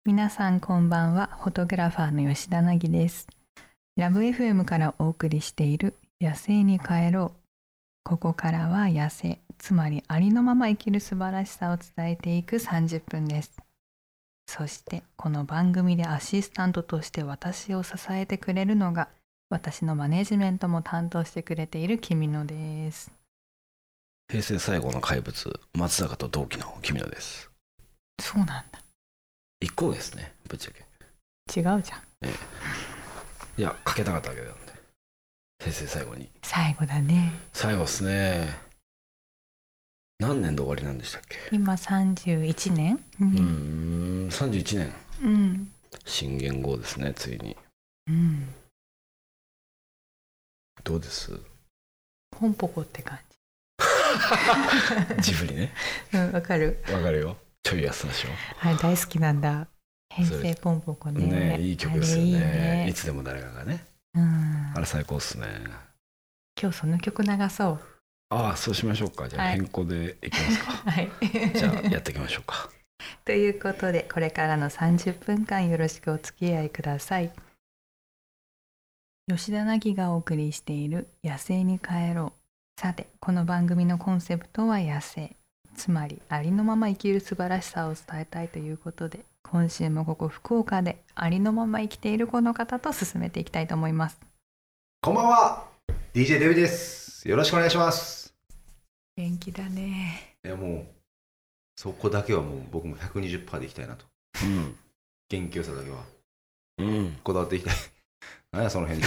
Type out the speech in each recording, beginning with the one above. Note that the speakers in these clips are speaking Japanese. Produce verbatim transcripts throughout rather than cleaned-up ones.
皆さんこんばんは。フォトグラファーの吉田凪です。ラブ エフエム からお送りしている野生に帰ろう。ここからは野生、つまりありのまま生きる素晴らしさを伝えていくさんじゅっぷんです。そしてこの番組でアシスタントとして私を支えてくれるのが、私のマネジメントも担当してくれている君野です。 平成最後の怪物、松坂と同期の君野です。 そうなんだ。 一個ですね、ぶっちゃけ。 違うじゃん。 ええ、いや、かけたかったわけなんで。平成最後に。 最後だね。 最後っすね。何年で終わりなんでしたっけ？ 今さんじゅういちねん。 うん、うーん、さんじゅういちねん。 うん。 新元号ですね、ついに。 うん。 どうです？ ポンポコって感ジブリね。 じ。うん、わかる。 わかるよ。ちょい安でしょ。 はい、大好きなんだ。平成ポンポコね。 ね、いい曲ですよね。いいね。いつでも誰かがね。 うん。 あれ最高っすね。 今日その曲流そう。 ああ、そうしましょうか。じゃあ変更でいきますか。 はい。 じゃあやっていきましょうか。 ということで、これからのさんじゅっぷんかんよろしくお付き合いください。吉田凪がお送りしている野生に帰ろう。さて、この番組のコンセプトは野生。つまりありのまま生きる素晴らしさを伝えたいということで、今週もここ福岡でありのまま生きているこの方と進めていきたいと思います。 こんばんは、 ディージェー デビです。よろしくお願いします。 元気だね。 いや、もうそこだけはもう僕も ひゃくにじゅっパーセント でいきたいなと、うん、元気よさだけは、うん、こだわっていきたい。何やその辺で、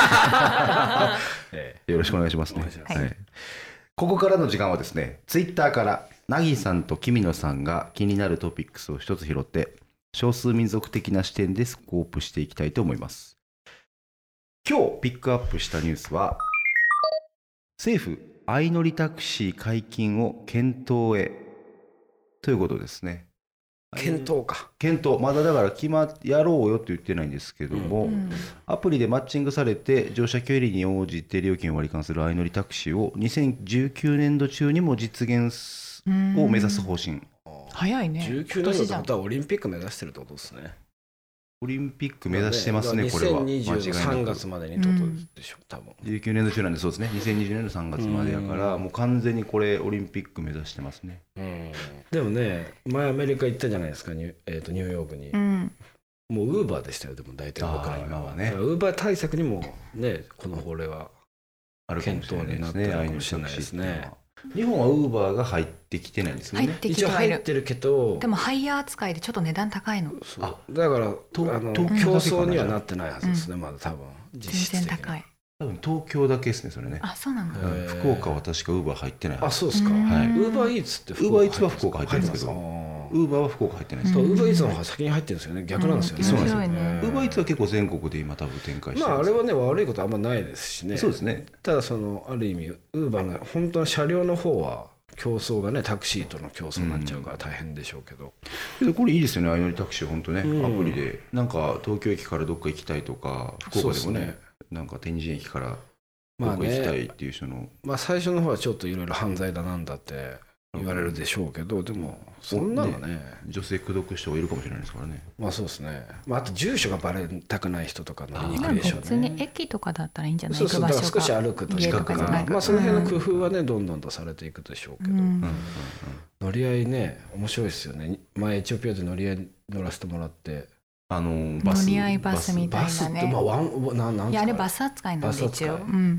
ええ、よろしくお願いしますね。はいはい、ここからの時間はですね、ツイッターから凪さんと君野さんが気になるトピックスを一つ拾って少数民族的な視点でスコープしていきたいと思います。今日ピックアップしたニュースは、政府相乗りタクシー解禁を検討へということですね。 検討か。 検討、まだだから決まっやろうよって言ってないんですけども、うん、アプリでマッチングされて乗車距離に応じて料金を割り勘する相乗りタクシーをにせんじゅうきゅうねんど中にも実現を目指す方針。 早いね。 じゅうきゅうねんどってことはオリンピック目指してるってことですね。 オリンピック目指してますね、これは。 にせんにじゅうさんがつまでにってことでしょ、多分。 じゅうきゅうねんど中なんで、そうですね。にせんにじゅうねんのさんがつまでやから、もう完全にこれオリンピック目指してますね。 うん、でもね、前アメリカ行ったじゃないですか、ニュ、えーと、ニューヨークに。うん、もうウーバーでしたよ、でも大体僕ら今はね。ウーバー対策にもね、この法令は検討になってるかもしれないですね。 日本はウーバーが入ってきてないんですよね。 入ってきて一応入ってるけど、 でもハイヤー扱いでちょっと値段高いの。 あ、だからあの競争にはなってないはずですね、うん、まだ多分実質的に全然高い。 多分東京だけですね、それね。 あ、そうなんだ。 福岡は確かウーバー入ってない。 あ、そうですか。ウーバーイーツってウーバーイーツは福岡入ってるんですけど、ウーバーは福岡入ってないです。 ウーバーイーツの方が先に入ってるんですよね。逆なんですよね。 そうなんですよね。ウーバーイーツは結構全国で今多分展開してる。 まああれはね、悪いことあんまないですしね。 そうですね。 ただそのある意味ウーバーの本当の車両の方は競争がね、タクシーとの競争になっちゃうから大変でしょうけど、 うん、これいいですよね、相乗りタクシー。本当ね、うん、アプリでなんか東京駅からどっか行きたいとか、福岡でも ね, ねなんか天神駅からどこ行きたいっていう人の、まあね、 まあ最初の方はちょっといろいろ犯罪だなんだって言われるでしょうけど、でもそんなの ね, ね女性口説く人がいるかもしれないですからね。 まあそうですね、まあ、あと住所がバレたくない人とか乗りにくいでしょうね。 別に駅とかだったらいいんじゃない。 そうそう、だから少し歩くと近くなる、まあその辺の工夫はね、どんどんとされていくでしょうけど、うん、乗り合いね面白いですよね。前エチオピアで乗り合い乗らせてもらって、 あのバス乗り合いバスみたいなね。バスってまあワンななんいやあれバス扱いなんで一応、うん、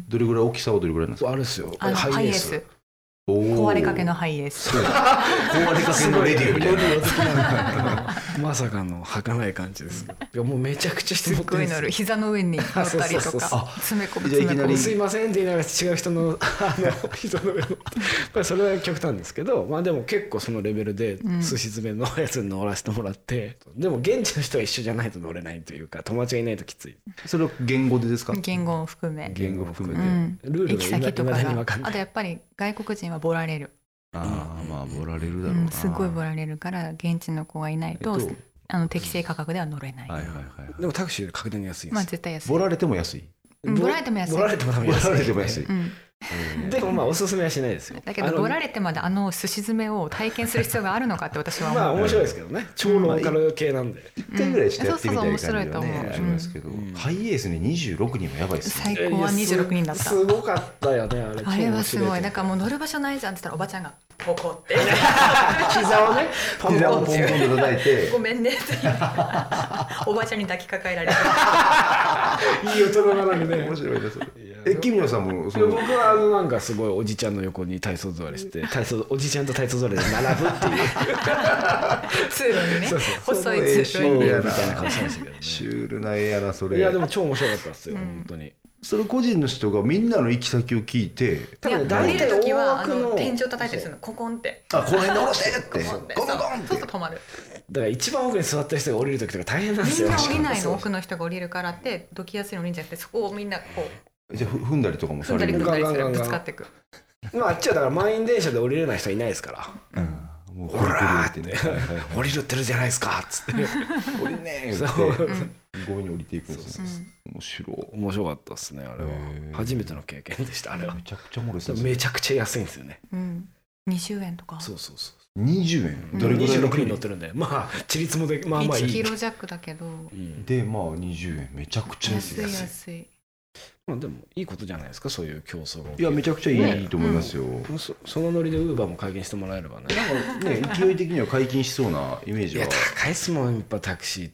どれぐらい大きさはどれぐらいなんですか。 あれですよ、 あのハイエース、壊れかけのハイエース、 壊れかけのレディオみたいなまさかの儚い感じです。いやもうめちゃくちゃしてすごい乗る、膝の上に乗ったりとか詰め込む詰め込む、 すいませんって言いながら違う人のあの膝の上のそれは極端ですけど、まあでも結構そのレベルで寿司詰めのやつに乗らせてもらって、うん、でも現地の人は一緒じゃないと乗れないというか、友達がいないときつい。 それは言語でですか。 言語を含め言語を含めて、 うん、 ルールが行き先とかが、 分かんない。 あとやっぱり外国人はボラれる。 ああ、まあボラれるだろうな、 うん、すごいボラれるから現地の子がいないと、えっと、あの適正価格では乗れない。 はいはいはいはい、 でもタクシーより格段に安いです。 まあ絶対安い。 ボラれても安い。 ボラれても安い。 ボラれても安い。 ボラれても安い。 うん、 でもまあおすすめはしないですよ。 だけど取られてまであの寿司詰めを体験する必要があるのかって私は思う。 まあ面白いですけどね、超ローカル系なんで一回ぐらいしてやってみたい感じはね、 そうそう面白いと思うしますけど、ハイエースににじゅうろくにんもやばいですね。 最高はにじゅうろくにんだった。 すごかったよねあれ。 あれはすごい。だからもう乗る場所ないじゃんって言ったらおばちゃんがここって膝をねポンポンポンポンと叩いてごめんねっておばちゃんに抱きかかえられるいい大人なのにね。 面白いです。え、キミノさんもその。 僕はあのなんかすごいおじちゃんの横に体操座りして体操おじちゃんと体操座りで並ぶっていう通路にね、 そうそう細い通路にみたいな顔してましたけどね。 シュールな絵やなそれ。 いやでも超面白かったですよ、 うん、 本当に。 その個人の人がみんなの行き先を聞いて、 いや降りる時はあの天井叩いたりするの、ココンって、 あ、この辺で下ろしてってココンってゴンゴンってそうすると止まる。 だから一番奥に座った人が降りる時とか大変なんですよ。 みんな降りないの、奥の人が降りるからってどきやすいの降りんじゃなくて、そこをみんなこうじゃあ踏んだりとかも踏んだり踏んだりする、ぶつかっていく。 まああっちはだから満員電車で降りれない人いないですから、うん、もうほらーってね降りるってるじゃないですかっつって降りねーって強引に降りていくんですよ。面白い。 面白かったですねあれは。初めての経験でしたあれは。 めちゃくちゃおもろいですね。 めちゃくちゃ安いんですよね。 うん、にじゅうえんとか。 そうそうそう。 にじゅうえん。 どれぐらいにじゅうろくにん乗ってるんで、まあ地立もでまあまあいい。 いちキロ弱だけど。 でまあにじゅうえんめちゃくちゃ安い。 安い安い。 まあでもいいことじゃないですか、そういう競争が。 いやめちゃくちゃいいと思いますよ。 そ, そのノリでウーバーも解禁してもらえればね。 なんかね勢い的には解禁しそうなイメージは。 いや高いっすもんやっぱタクシーって。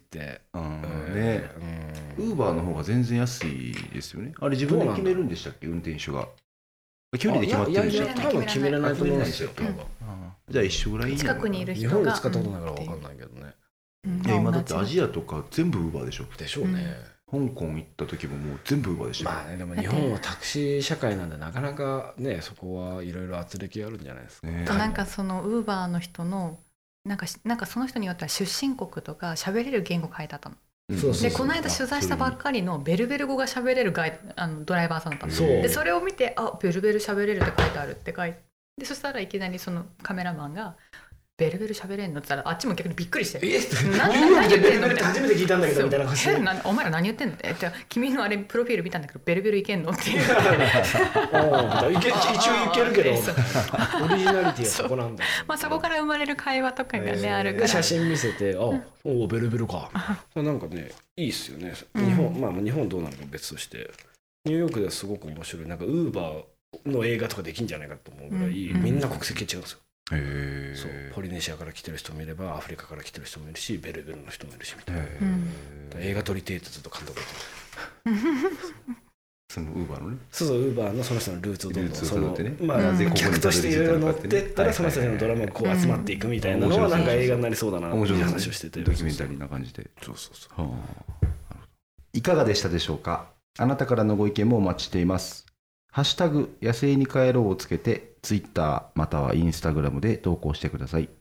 うんね。ウーバーの方が全然安いですよね。あれ自分で決めるんでしたっけ、運転手が。距離で決まってるんでしょ。 いやいや多分決めれないと思うんですよ。 じゃあ一緒ぐらいいいのかな。 近くにいる人が。 日本で使ったことないから分かんないけどね。 いや今だってアジアとか全部ウーバーでしょ。 でしょうね。 香港行った時ももう全部ウーバーでした。 まあね、でも日本はタクシー社会なんでなかなかねそこはいろいろ圧力あるんじゃないですか。ね、 なんかそのウーバーの人のなんかなんかその人によっては出身国とか喋れる言語変えてあったの。でこの間取材したばっかりのベルベル語が喋れるガイあのドライバーさんだったの。 そうでそれを見てあベルベル喋れるって書いてあるって書いて、でそしたらいきなりそのカメラマンがベルベル喋れんのって言ったらあっちも逆にびっくりしてえ何言ってんのって初めて聞いたんだけどみたいな感じでお前ら何言ってんのってじゃあ君のあれプロフィール見たんだけどベルベルいけんのっていう一応いけるけどオリジナリティはそこなんだよ。 まあそこから生まれる会話とかがねあるから写真見せてあおベルベルかなんかねいいっすよね。日本まあ日本どうなのか別としてニューヨークではすごく面白いなんかウーバーの映画とかできんじゃないかと思うぐらいみんな国籍違うんですよ。 へそうポリネシアから来てる人もいればアフリカから来てる人もいるしベルベルの人もいるしみたいな。映画撮りてえってずっと監督言ってます。そのウーバーのねそうそうウーバーのその人のルーツをどんどんそのね、 まあ客としていろいろ乗ってったらその人たちのドラマがこう集まっていくみたいなのはなんか映画になりそうだなっていう話をしててドキュメンタリーな感じで。 そうそうそう。 いかがでしたでしょうか。あなたからのご意見もお待ちしています。ハッシュタグ野生に帰ろうをつけてツイッターまたはインスタグラムで投稿してください。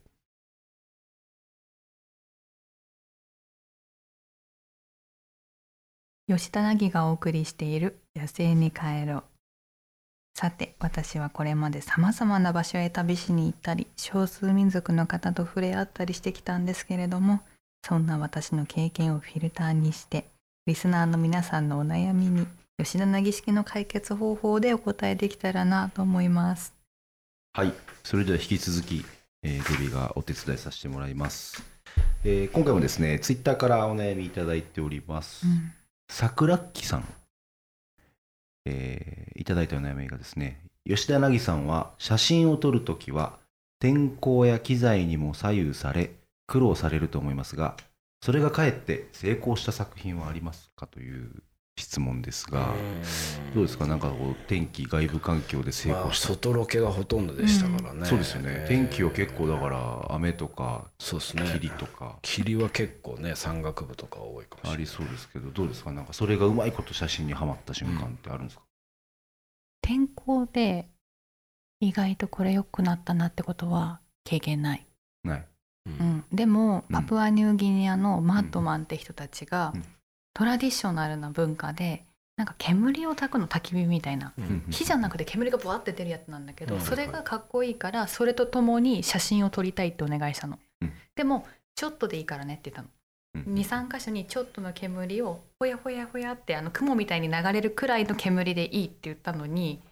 吉田凪がお送りしている野生に帰ろう。さて私はこれまでさまざまな場所へ旅しに行ったり少数民族の方と触れ合ったりしてきたんですけれども、そんな私の経験をフィルターにしてリスナーの皆さんのお悩みに吉田凪式の解決方法でお答えできたらなと思います。 はい、それでは引き続き、えー、デビがお手伝いさせてもらいます。えー、今回もですねツイッターからお悩みいただいております。うんさくらっきさん、えー、いただいたお悩みがですね、吉田凪さんは写真を撮るときは天候や機材にも左右され苦労されると思いますが、それがかえって成功した作品はありますかという質問ですが、どうですか。なんかこう天気外部環境で成功した、 まあ、外ロケがほとんどでしたからね、うん、 そうですよね。天気は結構だから雨とかそうですね霧とか霧は結構ね山岳部とか多いかもしれないありそうですけど、どうですか。なんかそれがうまいこと写真にはまった瞬間ってあるんですか。うん、 天候で意外とこれ良くなったなってことは経験ないない、 うん、でも、うん、パプアニューギニアのマッドマンって人たちが、うん、トラディショナルな文化でなんか煙を焚くの焚き火みたいな、うん、火じゃなくて煙がブワッて出るやつなんだけど、うん、それがかっこいいからそれとともに写真を撮りたいってお願いしたの、うん、でもちょっとでいいからねって言ったの、うん、にさんかしょにちょっとの煙をほやほやほやってあの雲みたいに流れるくらいの煙でいいって言ったのに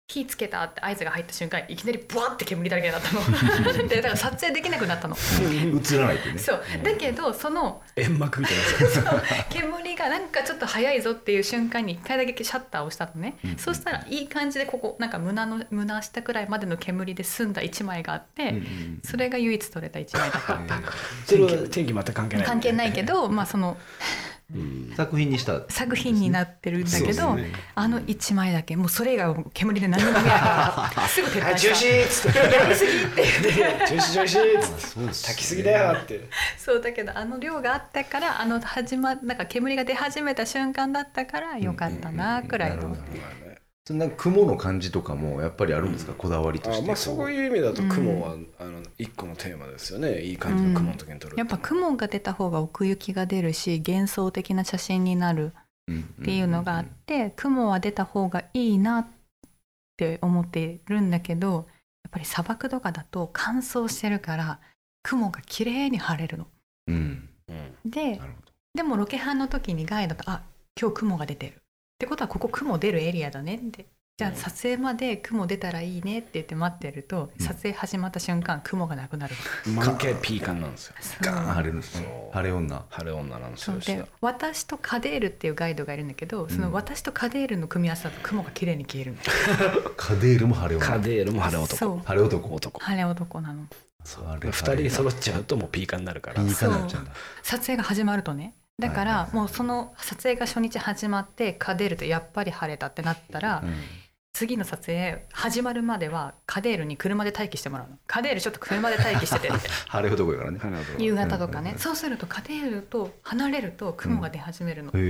火つけたって合図が入った瞬間いきなりブワッて煙だらけになったのでだから撮影できなくなったの映らないってね。 そうだけどその煙幕みたいな煙がなんかちょっと早いぞっていう瞬間にいっかいだけシャッターを押したのね、うん、そうしたらいい感じでここなんか胸の胸下くらいまでの煙で済んだいちまいがあって、うん、それが唯一撮れたいちまいだったそれは天気また関係ない、ね、 関係ないけどまあそのうん、作品にした作品になってるんだけど、ね、あのいちまいだけもうそれ以外は煙で何も見えないからすぐ撤廃した中止っつってやりすぎって言って中止中止っつって炊きすぎだよってそうだけどあの量があったからあの始まなんか煙が出始めた瞬間だったからよかったなくらいの、うんうん、 そんな雲の感じとかもやっぱりあるんですか、うん、こだわりとして。 あ、まあ、そういう意味だと雲は、うん、あの一個のテーマですよね。いい感じの雲の時に撮る、 うん、やっぱ雲が出た方が奥行きが出るし幻想的な写真になるっていうのがあって、うんうん、雲は出た方がいいなって思ってるんだけどやっぱり砂漠とかだと乾燥してるから雲が綺麗に晴れるの、うんうん、で, でもロケハンの時にガイドとあ今日雲が出てるってことはここ雲出るエリアだねってじゃあ撮影まで雲出たらいいねって言って待ってると、うん、撮影始まった瞬間雲がなくなる満景ピーカンなんですよ。 ガーン晴れるんですね。晴れ女晴れ女なんですよ。 で私とカデールっていうガイドがいるんだけど、うん、その私とカデールの組み合わせだと雲が綺麗に消えるカデールも晴れ女カデールも晴れ男晴れ男男晴れ男なの。 ふたり揃っちゃうともうピーカンになるから。 ピーカンになっちゃうんだ。 撮影が始まるとねだからもうその撮影が初日始まってカデールとやっぱり晴れたってなったら、うん、次の撮影始まるまではカデールに車で待機してもらうの。カデールちょっと車で待機しててって晴れ男やからね夕方とかね、うん、そうするとカデールと離れると雲が出始めるの、うん、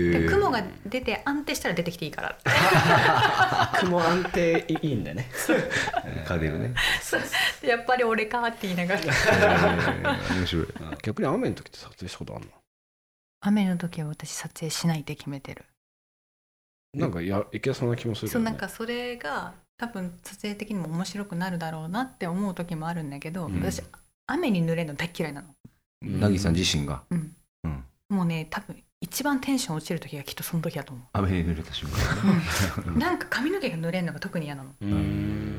で雲が出て安定したら出てきていいから雲安定いいんだよねカデールねやっぱり俺かって言いながら面白い。 逆に雨の時って撮影したことあるの？ 雨の時は私撮影しないって決めてる。 なんかやいけそうな気もするけど、ね、 そうなんかそれが多分撮影的にも面白くなるだろうなって思う時もあるんだけど、うん、私雨に濡れるの大嫌いなの。 なぎさん自身が、うんうん、もうね多分一番テンション落ちる時がきっとその時だと思う。 雨に濡れた瞬間、 うん、なんか髪の毛が濡れるのが特に嫌なの。うん、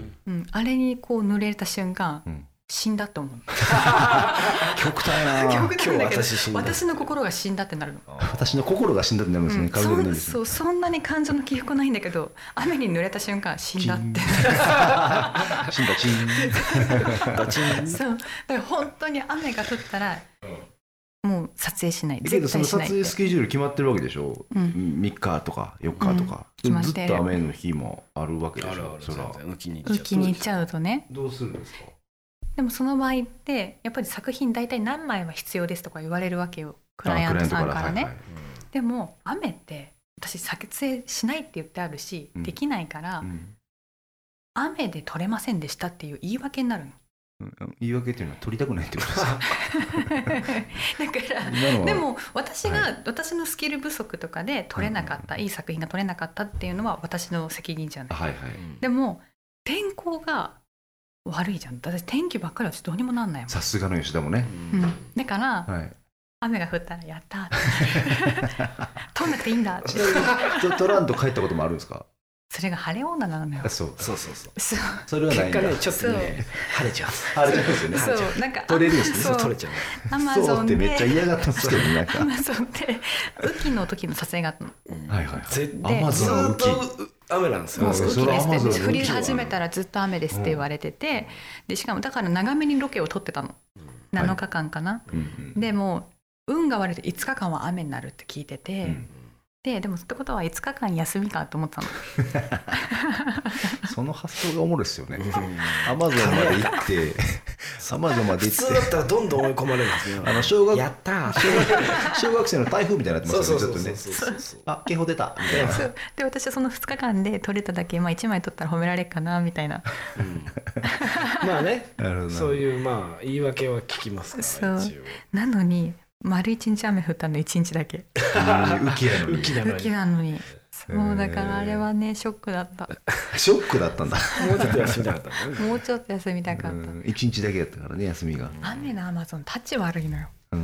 うん、あれにこう濡れた瞬間、うん死んだって思う極端な極端だけど私, 私の心が死んだってなるの。 私の心が死んだってなるんですね、うん、 そ, そう そ, そんなに感情の起伏ないんだけど雨に濡れた瞬間死んだって死んだチンそうだから本当に雨が降ったら、うん、もう撮影しない。 絶対しないって。その撮影スケジュール決まってるわけでしょ、うん、みっかとかよっかとか、うん、ずっと雨の日もあるわけでしょ。あるある。それは浮きに行っちゃうとね。 どうするんですか？ でもその場合ってやっぱり作品大体何枚は必要ですとか言われるわけよクライアントさんからね、はいはい、でも雨って私撮影しないって言ってあるし、うん、できないから、うん、雨で撮れませんでしたっていう言い訳になるの、 うん、言い訳っていうのは撮りたくないってことですかだからでも私が、はい、私のスキル不足とかで撮れなかった、うん、いい作品が撮れなかったっていうのは私の責任じゃない、はいはい、でも天候が悪いじゃん。私天気ばっかりはどうにもなんないもん。 さすがの吉田もね、 うん、だから、はい、雨が降ったらやったって撮んなくていいんだって撮らんと帰ったこともあるんですか？ それが晴れ女なのよ。 そうそうそうそう。 そうそれはないんだ。 結果ねちょっとね晴れちゃう。 晴れちゃうんですよね。 そうなんか撮れるんですね。 そう撮れちゃう。 アマゾンでそうってめっちゃ嫌がってますけどね。なんかアマゾンで雨季の時の撮影があったの。 はいはい。 絶対アマゾン雨季雨なんですよ。 雨季ですって降り始めたらずっと雨ですって言われてて、でしかもだから長めにロケを撮ってたの。なのかかんかな。でも運が悪いといつかかんは雨になるって聞いてて。で, でもってことはいつかかん休みかと思ったのその発想がおもろいですよね。アマゾンまで行ってアマゾンまで行って普通だったらどんどん追い込まれるんですよ。 あの小学やった小 学, 小学生の台風みたいになってますよね。ちょっとねあ警報出たみたいな。 そうで私はそのふつかかんで撮れただけ、まあ、いちまい撮ったら褒められるかなみたいな、うん、 まあねそういうまあ言い訳は聞きますから、ね、 そうなのに丸一日雨降ったの一日だけ雨季なのに雨季なのにそうだからあれはねショックだったショックだったんだ。 もうちょっと休みたかったね。 もうちょっと休みたかった。 一日だけだったからね休みが。 雨のアマゾンタチ悪いのよ。 うん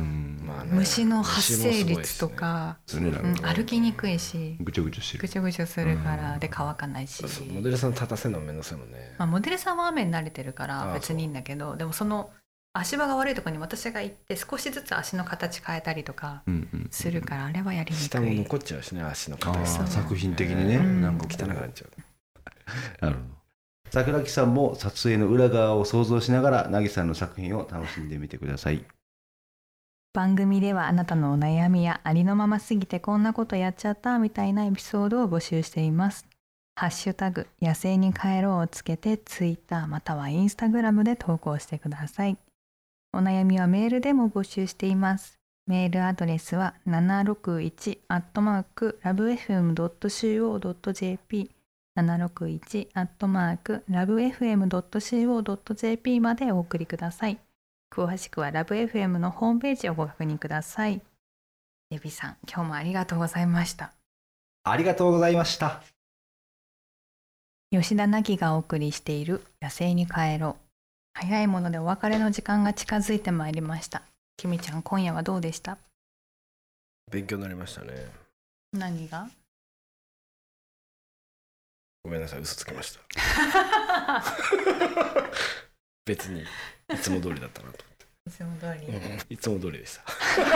まあね、虫の発生率とか、ねうん、歩きにくいしぐちょぐちょしてるぐちょぐちょするから、うん、で乾かないし、 そうそうモデルさん立たせるのめんどくさいもんね、 まあ、モデルさんは雨に慣れてるから別にいいんだけど、でもその足場が悪いところに私が行って少しずつ足の形変えたりとかするから、あれはやりにくい。 下も残っちゃうしね、足の形。 作品的にね、うん、 なんか汚くなっちゃう。 なるほど。桜木さんも撮影の裏側を想像しながら凪さんの作品を楽しんでみてください。 番組ではあなたのお悩みやありのまますぎてこんなことやっちゃったみたいなエピソードを募集しています。ハッシュタグ野生に帰ろうをつけてツイッターまたはインスタグラムで投稿してください。お悩みはメールでも募集しています。メールアドレスはななろくいちアットマークラブエフエムドットシーオードットジェーピー ななろくいちアットマークラブエフエムドットシーオードットジェーピー までお送りください。詳しくはラブ エフエム のホームページをご確認ください。デビさん、今日もありがとうございました。 ありがとうございました。 吉田凪がお送りしている野生に帰ろう。早いものでお別れの時間が近づいてまいりました。きみちゃん、今夜はどうでした？ 勉強になりましたね。 何が？ ごめんなさい、嘘つきました。別にいつも通りだったなと思って。 いつも通り、うん、 いつも通りでした。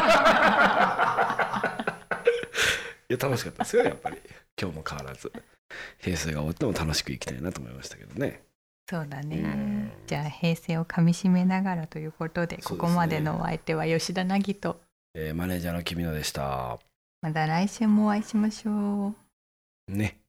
いや楽しかったですよ、やっぱり。今日も変わらず平成が終わっても楽しく生きたいなと思いましたけどね。 そうだね。じゃあ平成をかみしめながらということで、ここまでのお相手は吉田凪と、 えー、マネージャーの君野でした。 また来週もお会いしましょうね。